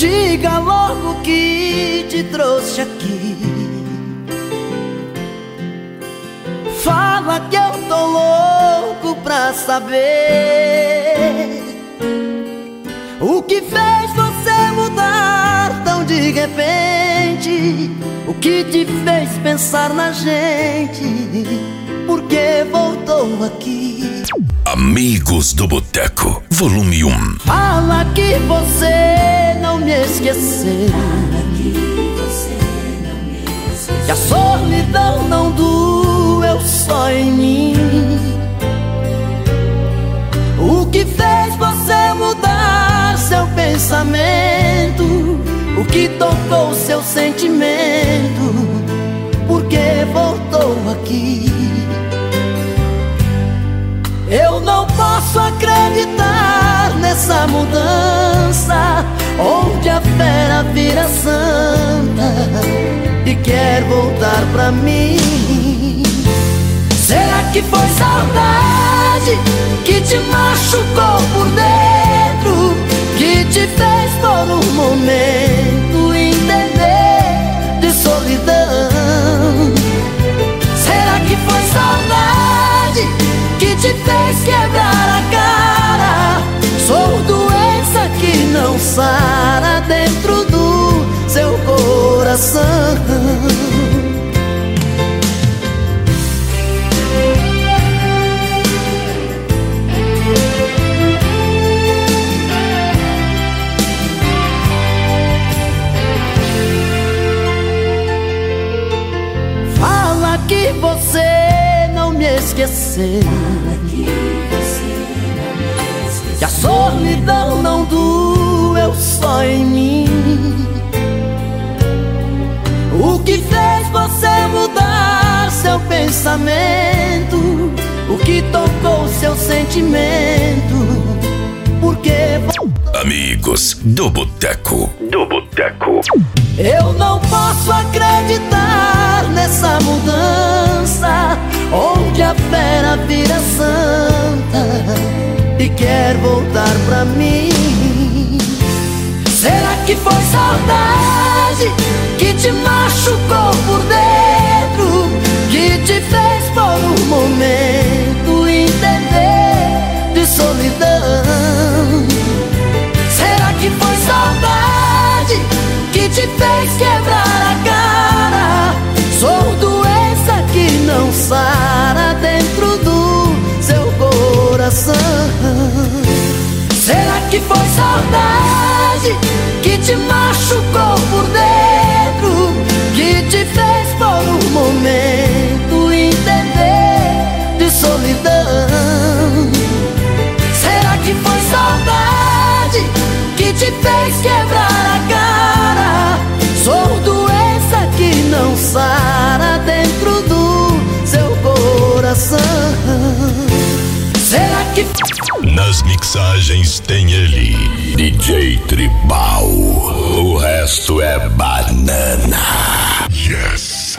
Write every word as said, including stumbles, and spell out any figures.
Diga logo o que te trouxe aqui. Fala que eu tô louco pra saber o que fez você mudar tão de repente. O que te fez pensar na gente? Por que voltou aqui? Amigos do Boteco, volume um. Fala que você não me esqueceu. Fala que você não me esqueceu. Que a solidão não doeu só em mim. O que fez você mudar seu pensamento? O que tocou seu sentimento? Por que voltou aqui? Eu não posso acreditar nessa mudança, onde a fera vira santa e quer voltar pra mim. Será que foi saudade que te machucou por dentro, que te fez por um momento entender de solidão? Será que foi saudade que te fez quebrar a cara? Sou doença que não sara dentro do seu coração. Fala que você não me esqueceu. Fala que você não me esqueceu. Que a solidão não doeu só em mim. O que fez você mudar seu pensamento? O que tocou seu sentimento? Por que voltou? Amigos do Boteco, do Boteco. Eu não posso acreditar nessa mudança, onde a fera vira santa e quer voltar pra mim. Será que foi saudade que te machucou por dentro, que te fez por um momento entender de solidão? Será que foi saudade que te fez quebrar a cara? Sou doença que não sara dentro do seu coração. Será que foi saudade que te machucou por dentro, que te fez por um momento entender de solidão? Será que foi saudade que te fez quebrar a cara? Sou doença que não sara dentro do seu coração. Será que... Nas mixagens tem ele, D J Tribal. O resto é banana. Yes.